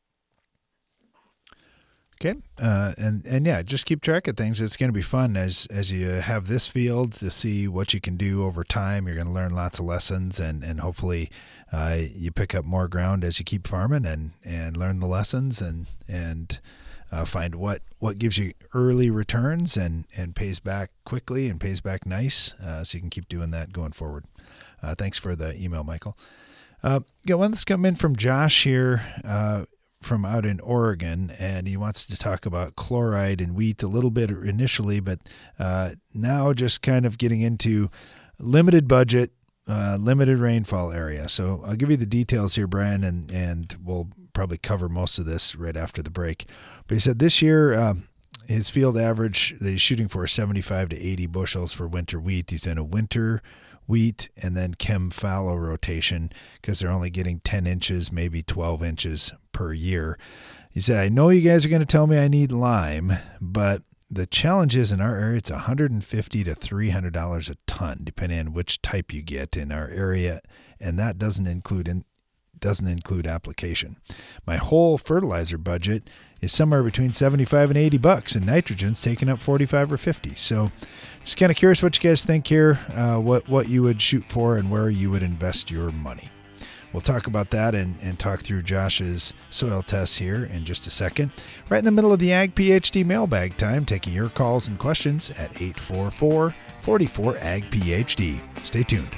Okay. Uh, and, and yeah, just keep track of things. It's going to be fun as, as you have this field to see what you can do over time. You're going to learn lots of lessons, and, and hopefully uh, you pick up more ground as you keep farming and, and learn the lessons and, and uh, find what, what gives you early returns and, and pays back quickly and pays back nice. Uh, so you can keep doing that going forward. Uh, thanks for the email, Michael. Uh, got one that's come in from Josh here. Uh, from out in Oregon, and he wants to talk about chloride in wheat a little bit initially, but uh, now just kind of getting into limited budget, uh, limited rainfall area. So I'll give you the details here, Brian, and, and we'll probably cover most of this right after the break. But he said this year, um, his field average that he's shooting for is seventy-five to eighty bushels for winter wheat. He's in a winter wheat and then chem fallow rotation because they're only getting ten inches, maybe twelve inches per year. He said, I know you guys are going to tell me I need lime, but the challenge is in our area, it's one hundred fifty to three hundred dollars a ton, depending on which type you get in our area. And that doesn't include in, doesn't include application. My whole fertilizer budget is somewhere between seventy-five and eighty bucks, and nitrogen's taking up forty-five or fifty. So just kind of curious what you guys think here, uh, what, what you would shoot for and where you would invest your money. We'll talk about that and, and talk through Josh's soil tests here in just a second. Right in the middle of the Ag PhD mailbag time, taking your calls and questions at eight four four, four four, A G P H D. Stay tuned.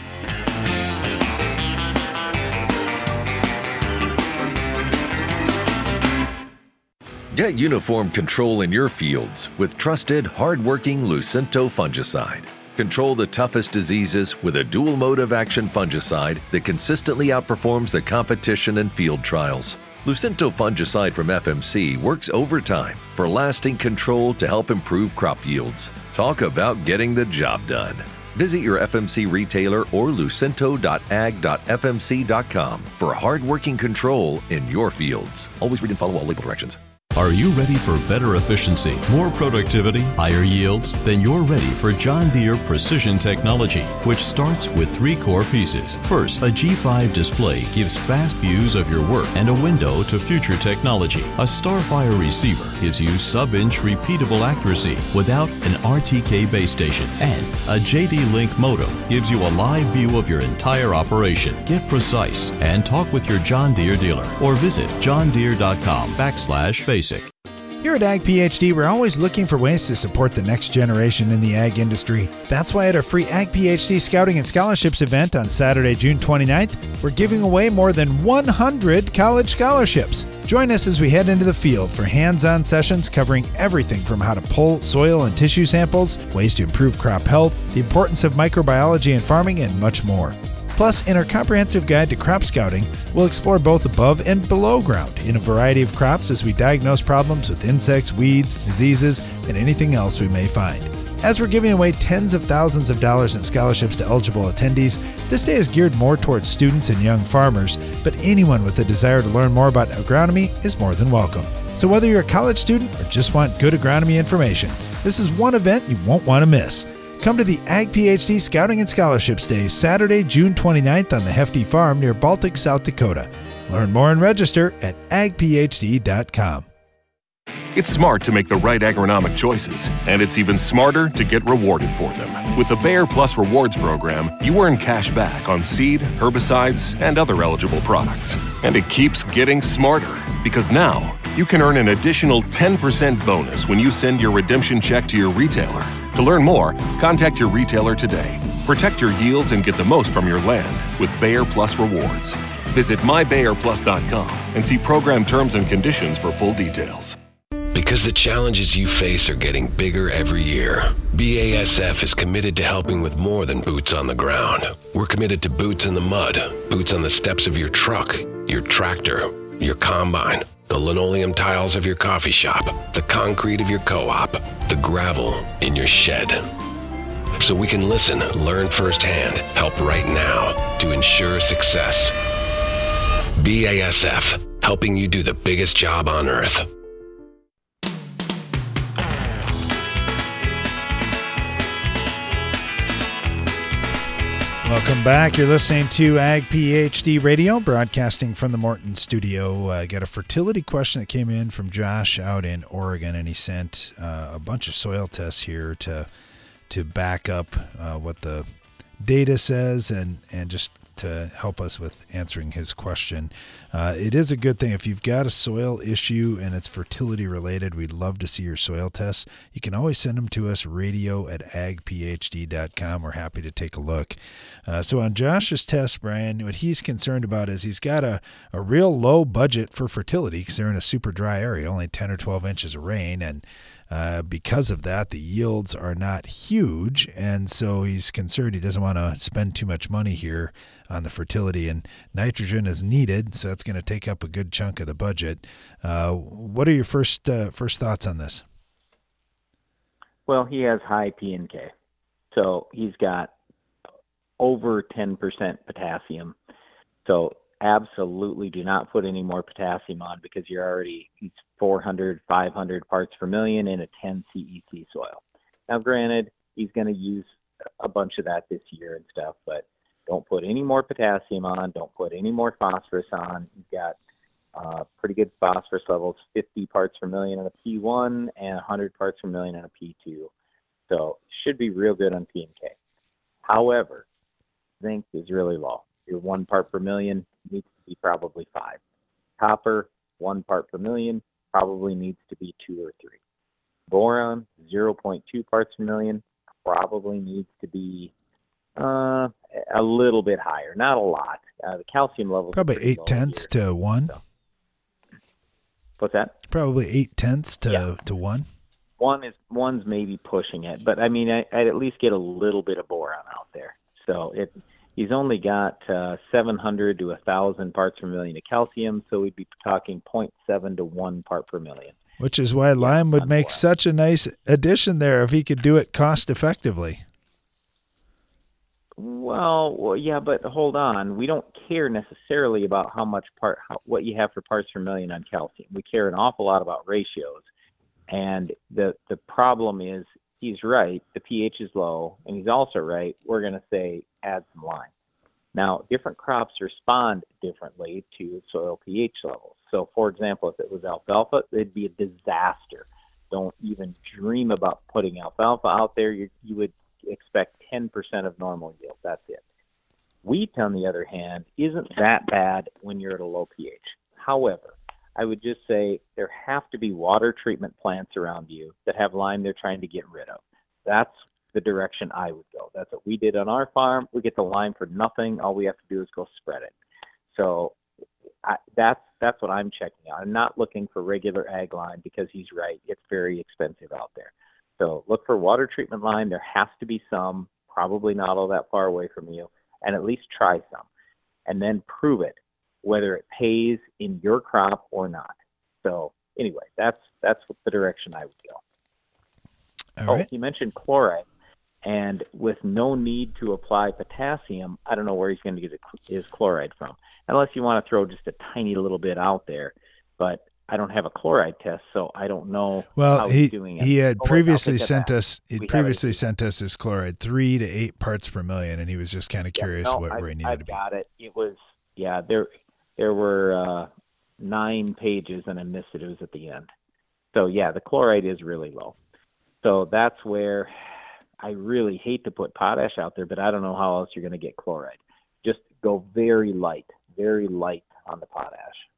Get uniform control in your fields with trusted, hard-working Lucento fungicide. Control the toughest diseases with a dual mode of action fungicide that consistently outperforms the competition in field trials. Lucento fungicide from F M C works overtime for lasting control to help improve crop yields. Talk about getting the job done. Visit your F M C retailer or lucento dot ag dot f m c dot com for hard-working control in your fields. Always read and follow all label directions. Are you ready for better efficiency, more productivity, higher yields? Then you're ready for John Deere Precision Technology, which starts with three core pieces. First, a G five display gives fast views of your work and a window to future technology. A Starfire receiver gives you sub-inch repeatable accuracy without an R T K base station. And a J D Link modem gives you a live view of your entire operation. Get precise and talk with your John Deere dealer or visit john deere dot com backslash basic. Here at Ag PhD, we're always looking for ways to support the next generation in the ag industry. That's why at our free Ag PhD Scouting and Scholarships event on Saturday, June twenty-ninth, we're giving away more than one hundred college scholarships. Join us as we head into the field for hands-on sessions covering everything from how to pull soil and tissue samples, ways to improve crop health, the importance of microbiology in farming, and much more. Plus, in our comprehensive guide to crop scouting, we'll explore both above and below ground in a variety of crops as we diagnose problems with insects, weeds, diseases, and anything else we may find. As we're giving away tens of thousands of dollars in scholarships to eligible attendees, this day is geared more towards students and young farmers, but anyone with a desire to learn more about agronomy is more than welcome. So whether you're a college student or just want good agronomy information, this is one event you won't want to miss. Come to the Ag PhD Scouting and Scholarships Day, Saturday, June twenty-ninth on the Hefty Farm near Baltic, South Dakota. Learn more and register at ag p h d dot com. It's smart to make the right agronomic choices, and it's even smarter to get rewarded for them. With the Bayer Plus Rewards program, you earn cash back on seed, herbicides, and other eligible products. And it keeps getting smarter, because now you can earn an additional ten percent bonus when you send your redemption check to your retailer. To learn more, contact your retailer today. Protect your yields and get the most from your land with Bayer Plus Rewards. Visit my bayer plus dot com and see program terms and conditions for full details. Because the challenges you face are getting bigger every year, B A S F is committed to helping with more than boots on the ground. We're committed to boots in the mud, boots on the steps of your truck, your tractor, your combine, the linoleum tiles of your coffee shop, the concrete of your co-op, the gravel in your shed. So we can listen, learn firsthand, help right now to ensure success. B A S F, helping you do the biggest job on earth. Welcome back. You're listening to Ag PhD Radio, broadcasting from the Morton studio. I uh, got a fertility question that came in from Josh out in Oregon, and he sent uh, a bunch of soil tests here to to back up uh, what the data says and, and just to help us with answering his question. Uh, it is a good thing. If you've got a soil issue and it's fertility related, we'd love to see your soil tests. You can always send them to us, radio at ag p h d dot com. We're happy to take a look. Uh, so on Josh's test, Brian, what he's concerned about is he's got a, a real low budget for fertility because they're in a super dry area, only ten or twelve inches of rain. And Uh, because of that, the yields are not huge, and so he's concerned he doesn't want to spend too much money here on the fertility, and nitrogen is needed, so that's going to take up a good chunk of the budget. Uh, what are your first uh, first thoughts on this? Well, he has high P and K, so he's got over ten percent potassium. So absolutely do not put any more potassium on because you're already he's four hundred, five hundred parts per million in a ten C E C soil. Now, granted, he's going to use a bunch of that this year and stuff, but Don't put any more potassium on. Don't put any more phosphorus on. You've got uh, pretty good phosphorus levels, fifty parts per million in a P one and one hundred parts per million in a P two. So should be real good on P and K. However, zinc is really low. Your one part per million needs to be probably five. Copper, one part per million, probably needs to be two or three. Boron, zero point two parts per million, probably needs to be uh, a little bit higher, not a lot. Uh, the calcium level probably eight tenths here. to one. So. What's that? Probably eight tenths to yeah. to one. One is one's maybe pushing it, but I mean, I, I'd at least get a little bit of boron out there. So it he's only got uh, seven hundred to one thousand parts per million of calcium, so we'd be talking zero point seven to one part per million. Which is why lime would make boron. Such a nice addition there if he could do it cost effectively. Well, well, yeah, but hold on. We don't care necessarily about how much part, how, what you have for parts per million on calcium. We care an awful lot about ratios. And the the problem is, he's right, the pH is low, and he's also right, we're going to say add some lime. Now, different crops respond differently to soil pH levels. So, for example, if it was alfalfa, it'd be a disaster. Don't even dream about putting alfalfa out there. You, you would expect ten percent of normal yield. That's it. Wheat, on the other hand, isn't that bad when you're at a low pH. However, I would just say there have to be water treatment plants around you that have lime they're trying to get rid of. That's the direction I would go. That's what we did on our farm. We get the lime for nothing. All we have to do is go spread it. So I, that's that's what I'm checking out. I'm not looking for regular ag lime because he's right. It's very expensive out there. So look for water treatment lime. There has to be some, probably not all that far away from you, and at least try some. And then prove it, whether it pays in your crop or not. So anyway, that's that's the direction I would go. All oh, right. You mentioned chloride, and with no need to apply potassium, I don't know where he's going to get his chloride from, unless you want to throw just a tiny little bit out there. But I don't have a chloride test, so I don't know well, how he, he's doing it. he had oh, previously sent us he we previously sent us his chloride three to eight parts per million, and he was just kind of curious yeah, no, what, I, where he needed I've to be. got it. It was yeah, there there were uh, nine pages, and I missed it. It was at the end. So yeah, the chloride is really low. So that's where I really hate to put potash out there, but I don't know how else you're going to get chloride. Just go very light, very light on the potash.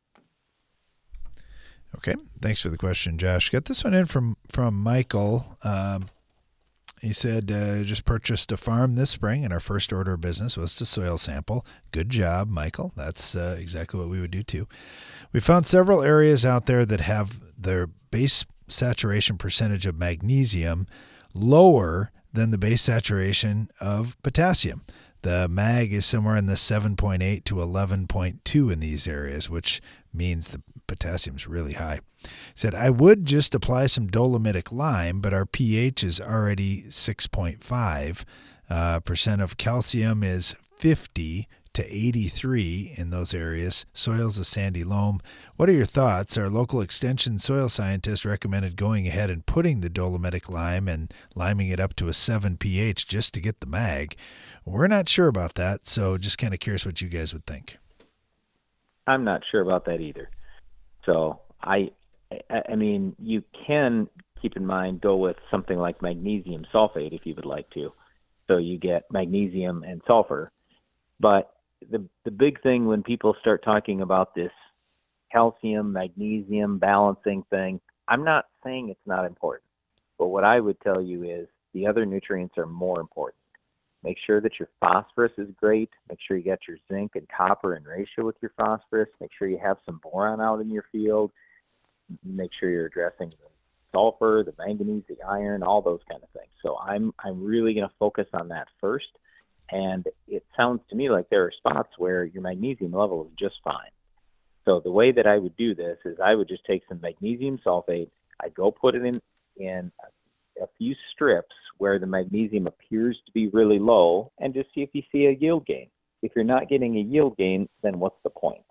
Okay, thanks for the question, Josh. Got this one in from from Michael. Um, he said, uh, just purchased a farm this spring, and our first order of business was to soil sample. Good job, Michael. That's uh, exactly what we would do, too. We found several areas out there that have their base saturation percentage of magnesium lower than the base saturation of potassium. The mag is somewhere in the seven point eight to eleven point two in these areas, which means the potassium is really high. He said, I would just apply some dolomitic lime, but our pH is already six point five. Uh, percent of calcium is fifty to eighty-three in those areas. Soil's a sandy loam. What are your thoughts? Our local extension soil scientist recommended going ahead and putting the dolomitic lime and liming it up to a seven pH just to get the mag. We're not sure about that, so just kind of curious what you guys would think. I'm not sure about that either. So I, I mean, you can keep in mind go with something like magnesium sulfate if you would like to. So you get magnesium and sulfur. But the the big thing when people start talking about this calcium, magnesium balancing thing, I'm not saying it's not important. But what I would tell you is the other nutrients are more important. Make sure that your phosphorus is great. Make sure you got your zinc and copper in ratio with your phosphorus. Make sure you have some boron out in your field. Make sure you're addressing the sulfur, the manganese, the iron, all those kind of things. So I'm I'm really going to focus on that first. And it sounds to me like there are spots where your magnesium level is just fine. So the way that I would do this is I would just take some magnesium sulfate. I'd go put it in, in a, a few strips where the magnesium appears to be really low and just see if you see a yield gain. If you're not getting a yield gain, then what's the point?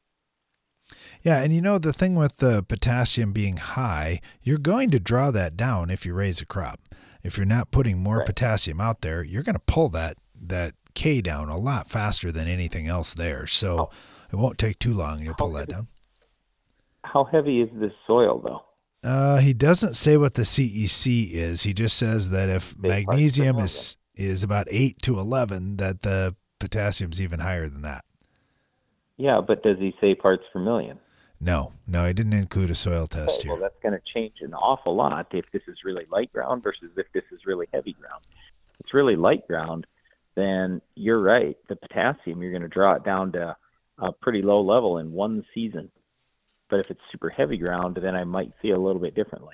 Yeah, and you know, the thing with the potassium being high, you're going to draw that down if you raise a crop. If you're not putting more right. potassium out there, you're going to pull that that K down a lot faster than anything else there. So it won't take too long and you'll pull that down. How heavy is this soil, though? Uh, he doesn't say what the C E C is. He just says that if magnesium is is about eight to eleven, that the potassium's even higher than that. Yeah, but does he say parts per million? No, no, he didn't include a soil test okay, here. Well, that's going to change an awful lot if this is really light ground versus if this is really heavy ground. If it's really light ground, then you're right. The potassium, you're going to draw it down to a pretty low level in one season. But if it's super heavy ground, then I might feel a little bit differently.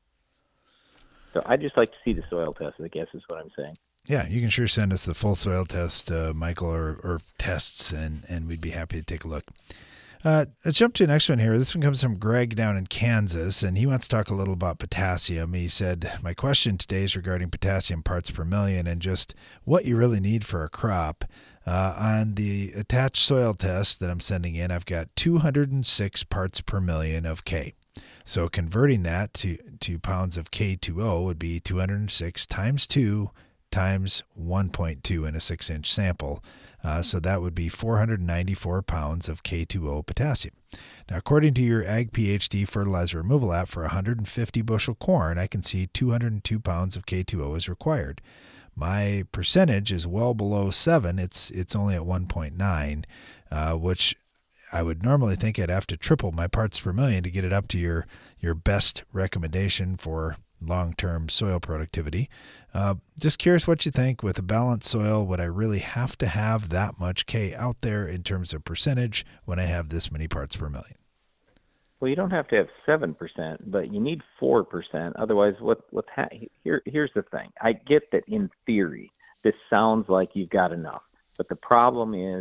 So I just like to see the soil test, I guess is what I'm saying. Yeah, you can sure send us the full soil test, uh, Michael, or, or tests, and, and we'd be happy to take a look. Uh, let's jump to the next one here. This one comes from Greg down in Kansas, and he wants to talk a little about potassium. He said, my question today is regarding potassium parts per million and just what you really need for a crop. Uh, on the attached soil test that I'm sending in, I've got two hundred six parts per million of K. So converting that to, to pounds of K two O would be two hundred six times two times one point two in a six-inch sample. Uh, so that would be four hundred ninety-four pounds of K two O potassium. Now, according to your Ag PhD fertilizer removal app for one hundred fifty bushel corn, I can see two hundred two pounds of K two O is required. My percentage is well below seven. It's it's only at one point nine, uh, which I would normally think I'd have to triple my parts per million to get it up to your, your best recommendation for long-term soil productivity. Uh, just curious what you think. With a balanced soil, would I really have to have that much K out there in terms of percentage when I have this many parts per million? Well, you don't have to have seven percent, but you need four percent. Otherwise, what, what's ha- here, here's the thing. I get that in theory, this sounds like you've got enough. But the problem is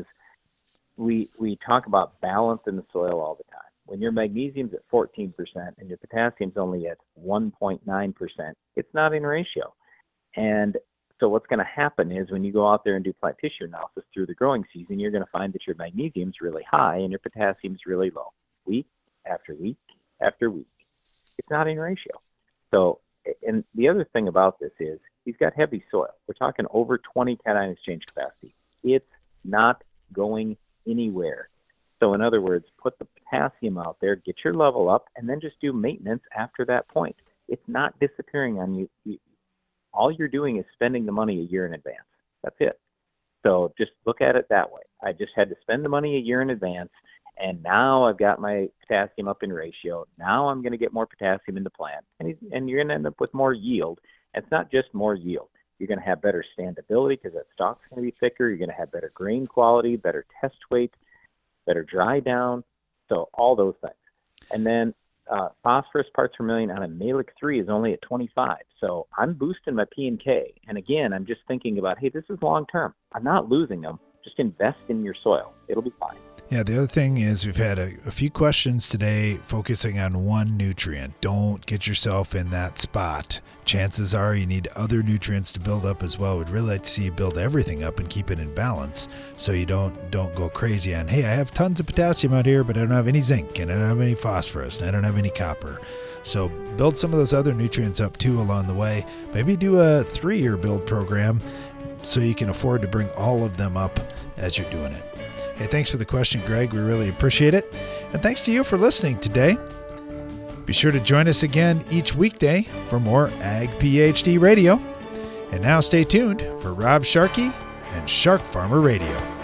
we we talk about balance in the soil all the time. When your magnesium's at fourteen percent and your potassium's only at one point nine percent, it's not in ratio. And so what's going to happen is when you go out there and do plant tissue analysis through the growing season, you're going to find that your magnesium's really high and your potassium's really low. Week after week after week. It's not in ratio. So, and the other thing about this is he's got heavy soil. We're talking over twenty cation exchange capacity. It's not going anywhere. So in other words, put the potassium out there, get your level up, and then just do maintenance after that point. It's not disappearing on you. you all you're doing is spending the money a year in advance. That's it. So just look at it that way. I just had to spend the money a year in advance, and now I've got my potassium up in ratio. Now I'm going to get more potassium in the plant, and, he's, and you're going to end up with more yield. And it's not just more yield. You're going to have better standability because that stalk's going to be thicker. You're going to have better grain quality, better test weight, better dry down. So all those things. And then uh, phosphorus parts per million on a Mehlich three is only at twenty-five. So I'm boosting my P and K. And again, I'm just thinking about, hey, this is long term. I'm not losing them. Just invest in your soil. It'll be fine. Yeah, the other thing is we've had a, a few questions today focusing on one nutrient. Don't get yourself in that spot. Chances are you need other nutrients to build up as well. We'd really like to see you build everything up and keep it in balance so you don't don't go crazy on, hey, I have tons of potassium out here, but I don't have any zinc, and I don't have any phosphorus, and I don't have any copper. So build some of those other nutrients up too along the way. Maybe do a three-year build program so you can afford to bring all of them up as you're doing it. Hey, thanks for the question, Greg. We really appreciate it. And thanks to you for listening today. Be sure to join us again each weekday for more Ag PhD Radio. And now stay tuned for Rob Sharkey and Shark Farmer Radio.